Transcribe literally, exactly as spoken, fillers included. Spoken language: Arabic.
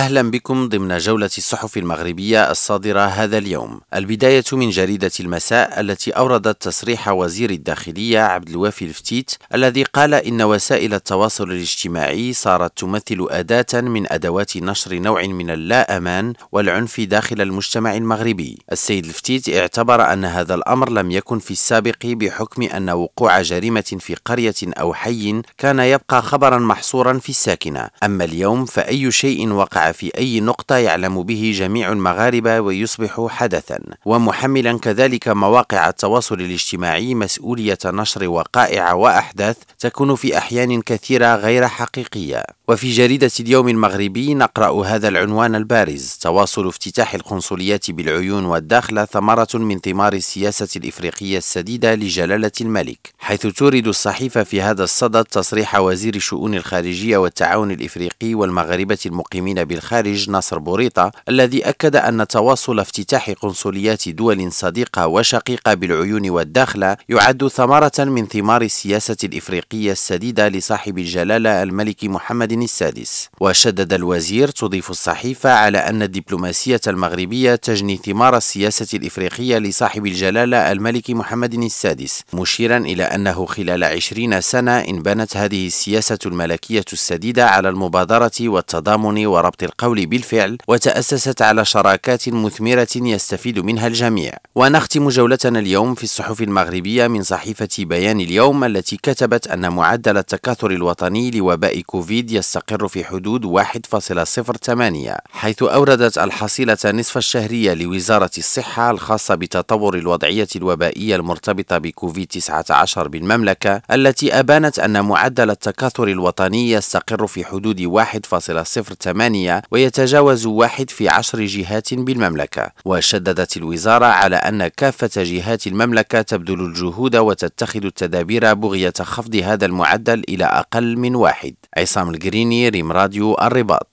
أهلا بكم ضمن جولة الصحف المغربية الصادرة هذا اليوم. البداية من جريدة المساء التي أوردت تصريح وزير الداخلية عبد الوافي الفتيت الذي قال إن وسائل التواصل الاجتماعي صارت تمثل أداة من أدوات نشر نوع من اللا أمان والعنف داخل المجتمع المغربي. السيد الفتيت اعتبر أن هذا الأمر لم يكن في السابق بحكم أن وقوع جريمة في قرية أو حي كان يبقى خبرا محصورا في الساكنة، أما اليوم فأي شيء وقع في أي نقطة يعلم به جميع المغاربة ويصبح حدثا، ومحملا كذلك مواقع التواصل الاجتماعي مسؤولية نشر وقائع وأحداث تكون في أحيان كثيرة غير حقيقية. وفي جريدة اليوم المغربي نقرأ هذا العنوان البارز: تواصل افتتاح القنصليات بالعيون والداخلة ثمرة من ثمار السياسة الإفريقية السديدة لجلالة الملك، حيث تورد الصحيفة في هذا الصدد تصريح وزير الشؤون الخارجية والتعاون الإفريقي والمغاربة المقيمين بالخارج ناصر بوريطة، الذي أكد أن تواصل افتتاح قنصليات دول صديقة وشقيقة بالعيون والداخلة يعد ثمرة من ثمار السياسة الإفريقية السديدة لصاحب الجلالة الملك محمد السادس. وشدد الوزير تضيف الصحيفة على أن الدبلوماسية المغربية تجني ثمار السياسة الإفريقية لصاحب الجلالة الملك محمد السادس، مشيرا إلى أنه خلال عشرين سنة انبنت هذه السياسة الملكية السديدة على المبادرة والتضامن وربط القول بالفعل، وتأسست على شراكات مثمرة يستفيد منها الجميع. ونختم جولتنا اليوم في الصحف المغربية من صحيفة بيان اليوم التي كتبت أن معدل التكاثر الوطني لوباء كوفيد يستقر في حدود واحد فاصلة صفر ثمانية، حيث أوردت الحصيلة نصف الشهرية لوزارة الصحة الخاصة بتطور الوضعية الوبائية المرتبطة بكوفيد تسعة عشر بالمملكة، التي أبانت أن معدل التكاثر الوطني يستقر في حدود واحد فاصلة صفر ثمانية ويتجاوز واحد في عشر جهات بالمملكة. وشددت الوزارة على أن كافة جهات المملكة تبذل الجهود وتتخذ التدابير بغية خفض هذا المعدل إلى أقل من واحد. عصام القريني، ريم راديو الرباط.